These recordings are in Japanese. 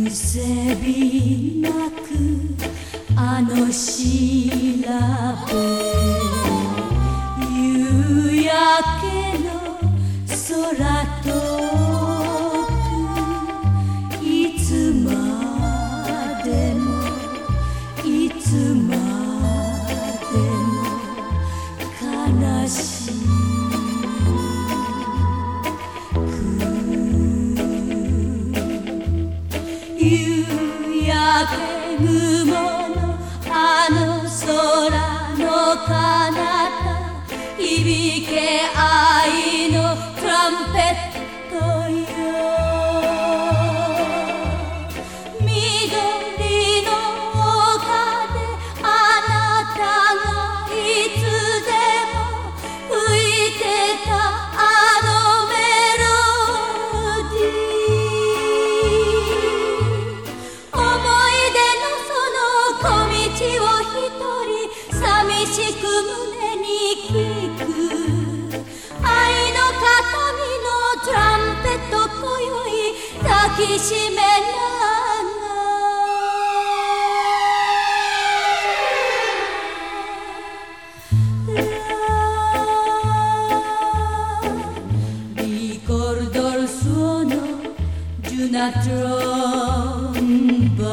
せびなくあの調べ夕焼けの空遠くいつまでもいつまでも悲しい夕焼け雲のあの空の彼方響け愛のトランペットよ緑の丘であなたがいつでも吹いてたあのメロディー思い出のその小道を一人寂しく胸に聞く愛の形見のトランペット今宵抱きしめなRicordo il suono di una tromba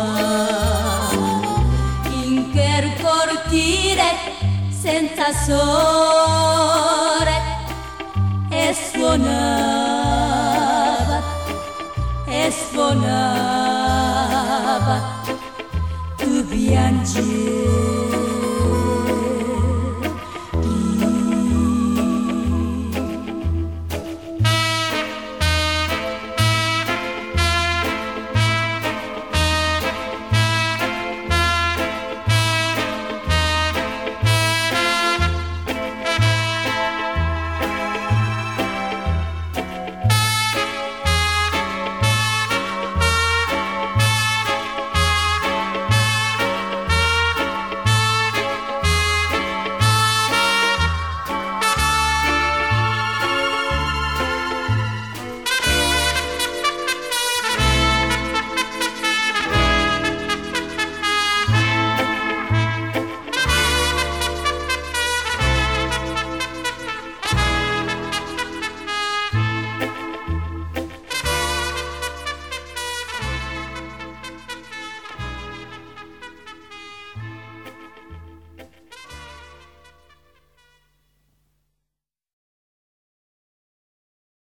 in quel cortile senza sole e suonava